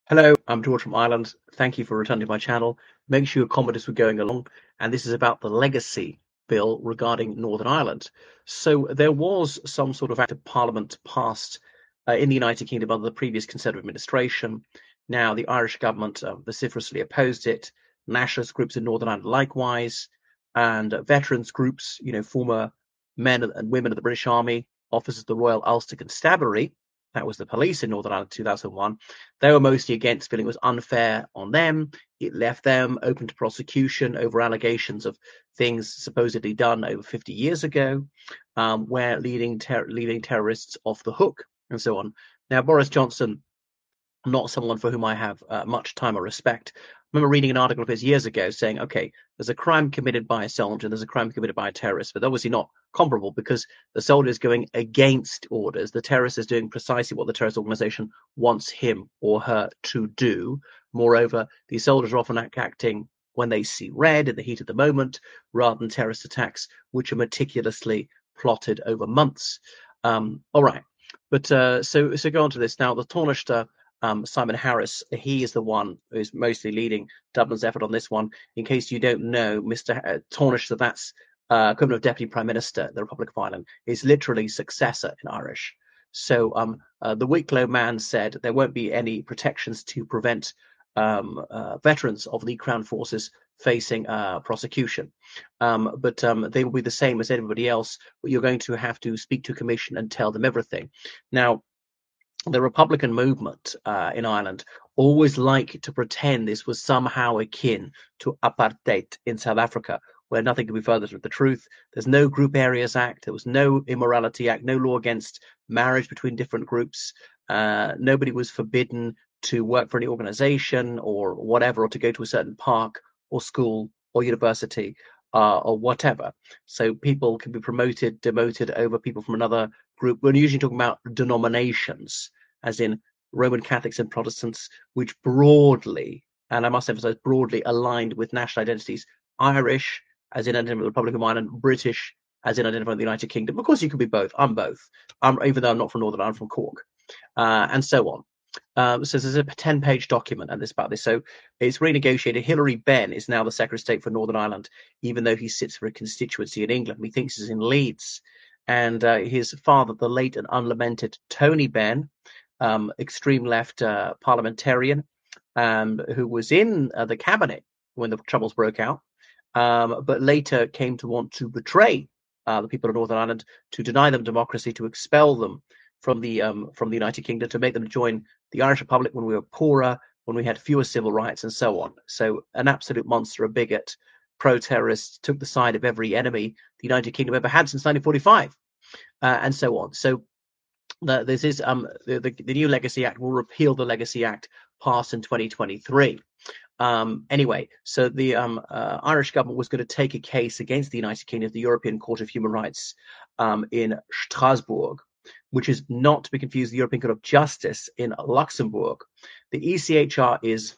Hello, I'm George from Ireland. Thank you for returning to my channel. Make sure your comments were going along. And this is about the legacy bill regarding Northern Ireland. So there was some sort of act of parliament passed in the United Kingdom under the previous Conservative administration. Now, the Irish government vociferously opposed it. Nationalist groups in Northern Ireland likewise, and veterans groups, former men and women of the British Army, officers of the Royal Ulster Constabulary, that was the police in Northern Ireland in 2001. They were mostly against, feeling it was unfair on them. It left them open to prosecution over allegations of things supposedly done over 50 years ago, where leading terrorists off the hook and so on. Now, Boris Johnson, not someone for whom I have much time or respect. I remember reading an article of his years ago saying, okay, there's a crime committed by a soldier, there's a crime committed by a terrorist, but obviously not comparable because the soldier is going against orders. The terrorist is doing precisely what the terrorist organization wants him or her to do. Moreover, these soldiers are often acting when they see red in the heat of the moment, rather than terrorist attacks, which are meticulously plotted over months. All right. But so go on to this. Now, the Taoiseach, Simon Harris, he is the one who's mostly leading Dublin's effort on this one. In case you don't know, Mr. Taoiseach, that's equivalent of Deputy Prime Minister, the Republic of Ireland, is literally successor in Irish. So the Wicklow man said there won't be any protections to prevent veterans of the Crown Forces facing prosecution. But they will be the same as everybody else, but you're going to have to speak to a commission and tell them everything. Now, the Republican movement in Ireland always like to pretend this was somehow akin to apartheid in South Africa, where nothing could be further from the truth. There's no Group Areas Act. There was no Immorality Act, no law against marriage between different groups. Nobody was forbidden to work for any organization or whatever, or to go to a certain park or school or university or whatever. So people can be promoted, demoted over people from another group. We're usually talking about denominations, as in Roman Catholics and Protestants, which broadly, and I must emphasize broadly, aligned with national identities. Irish, as in identifying with the Republic of Ireland, British, as in identifying with the United Kingdom. Of course, you could be both. I'm both. Even though I'm not from Northern Ireland, I'm from Cork, and so on. So there's a 10-page document and this about this. So it's renegotiated. Hilary Benn is now the Secretary of State for Northern Ireland, even though he sits for a constituency in England. He thinks he's in Leeds. And his father, the late and unlamented Tony Benn, extreme left parliamentarian, who was in the cabinet when the troubles broke out, but later came to want to betray the people of Northern Ireland, to deny them democracy, to expel them from the United Kingdom, to make them join the Irish Republic when we were poorer, when we had fewer civil rights, and so on. So an absolute monster, a bigot, pro-terrorist, took the side of every enemy the United Kingdom ever had since 1945, and so on. So this is the new Legacy Act will repeal the Legacy Act passed in 2023. Anyway, so the Irish government was going to take a case against the United Kingdom at the European Court of Human Rights in Strasbourg, which is not to be confused with the European Court of Justice in Luxembourg. The ECHR is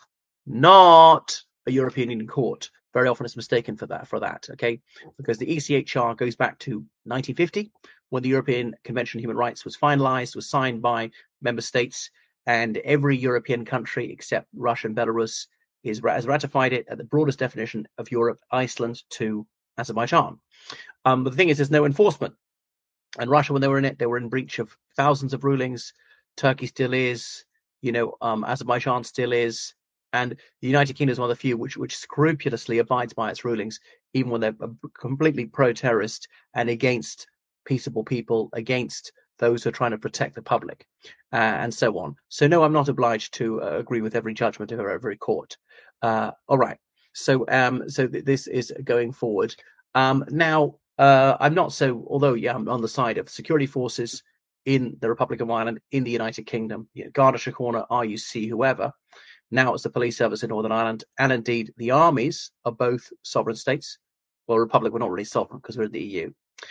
not a European Union court. Very often it's mistaken for that, okay? Because the ECHR goes back to 1950, when the European Convention on Human Rights was finalized, was signed by member states, and every European country except Russia and Belarus has ratified it at the broadest definition of Europe, Iceland to Azerbaijan. But the thing is, there's no enforcement. And Russia, when they were in it, they were in breach of thousands of rulings. Turkey still is, Azerbaijan still is. And the United Kingdom is one of the few which scrupulously abides by its rulings, even when they're completely pro-terrorist and against peaceable people, against those who are trying to protect the public, and so on. So no, I'm not obliged to agree with every judgment of every court. All right. So this is going forward. Now, I'm not so, although I'm on the side of security forces in the Republic of Ireland, in the United Kingdom, Garda Síochána, RUC, whoever. Now it's the police service in Northern Ireland, and indeed the armies of both sovereign states. Well, Republic, we're not really sovereign because we're in the EU.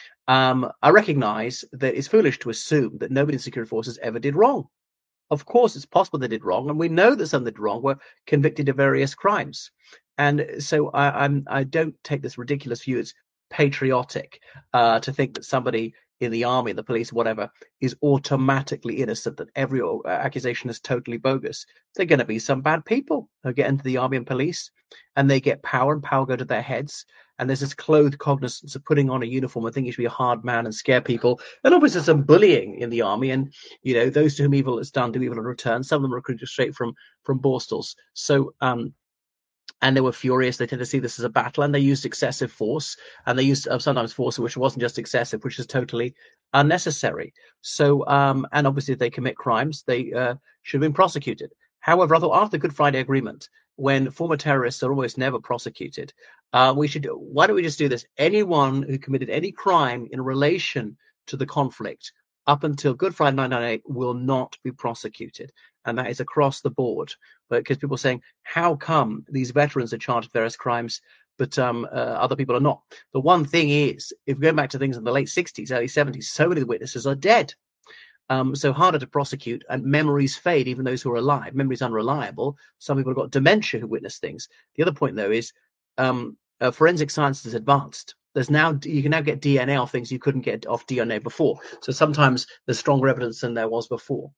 I recognise that it's foolish to assume that nobody in security forces ever did wrong. Of course, it's possible they did wrong, and we know that some that did wrong were convicted of various crimes. And so I don't take this ridiculous view. It's patriotic to think that somebody in the army, the police, whatever, is automatically innocent, that every accusation is totally bogus. There are going to be some bad people who get into the army and police, and they get power, and power go to their heads. And there's this clothed cognizance of putting on a uniform and thinking you should be a hard man and scare people. And obviously some bullying in the army, and those to whom evil is done do evil in return. Some of them are recruited straight from Borstal's. So and they were furious. They tend to see this as a battle, and they used excessive force, and they used sometimes force which wasn't just excessive, which is totally unnecessary. So, and obviously, if they commit crimes, they should have been prosecuted. However, after the Good Friday Agreement, when former terrorists are almost never prosecuted, why don't we just do this? Anyone who committed any crime in relation to the conflict up until Good Friday 1998 will not be prosecuted. And that is across the board. Because people are saying, how come these veterans are charged with various crimes, but other people are not? The one thing is, if we go back to things in the late 60s, early 70s, so many of the witnesses are dead. So harder to prosecute, and memories fade, even those who are alive. Memory's unreliable. Some people have got dementia who witness things. The other point, though, is forensic science is advanced. You can now get DNA off things you couldn't get off DNA before. So sometimes there's stronger evidence than there was before.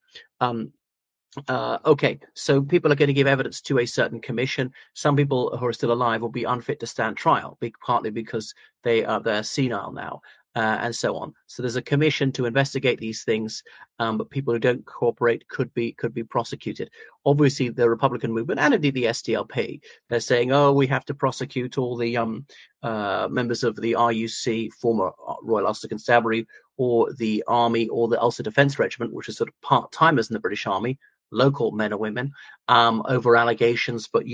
Okay, so people are going to give evidence to a certain commission. Some people who are still alive will be unfit to stand trial, partly because they're senile now, and so on. So there's a commission to investigate these things, but people who don't cooperate could be prosecuted. Obviously, the Republican movement and indeed the SDLP, they're saying, oh, we have to prosecute all the members of the RUC, former Royal Ulster Constabulary, or the Army, or the Ulster Defence Regiment, which is sort of part-timers in the British Army, local men or women, over allegations. But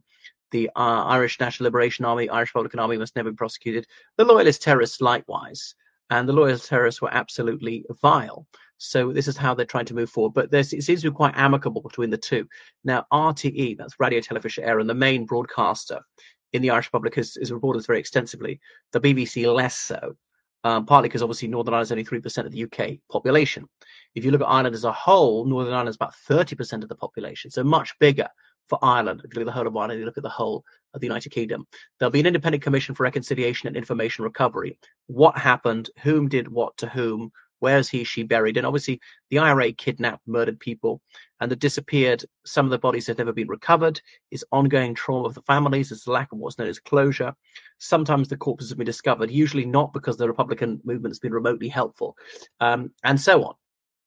the Irish National Liberation Army, Irish Republican Army must never be prosecuted. The Loyalist terrorists likewise, and the Loyalist terrorists were absolutely vile. So this is how they're trying to move forward. But it seems to be quite amicable between the two. Now, RTE, that's Radio Television Éireann, the main broadcaster in the Irish Republic, is reported this very extensively. The BBC less so. Partly because obviously Northern Ireland is only 3% of the UK population. If you look at Ireland as a whole, Northern Ireland is about 30% of the population, so much bigger for Ireland. If you look at the whole of Ireland, you look at the whole of the United Kingdom. There'll be an independent commission for reconciliation and information recovery. What happened? Whom did what to whom? Where's he, she buried? And obviously the IRA kidnapped, murdered people, and they've disappeared. Some of the bodies have never been recovered. It's ongoing trauma of the families. There's a lack of what's known as closure. Sometimes the corpses have been discovered, usually not because the Republican movement has been remotely helpful, and so on.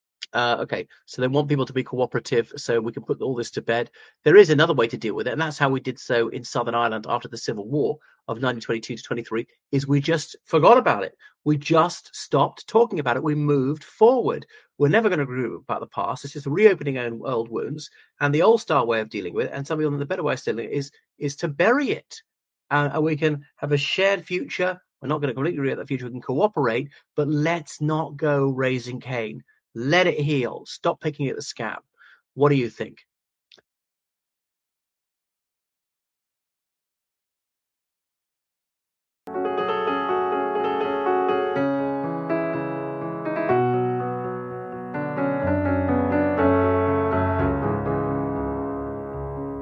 Okay, so they want people to be cooperative so we can put all this to bed. There is another way to deal with it, and that's how we did so in Southern Ireland after the Civil War of 1922 to 23, is we just forgot about it. We just stopped talking about it. We moved forward. We're never going to agree about the past. It's just reopening old wounds, and the old style way of dealing with it, and some of the better way of dealing with it is to bury it. And we can have a shared future. We're not going to completely agree on that future. We can cooperate, but let's not go raising Cain. Let it heal. Stop picking at the scab. What do you think?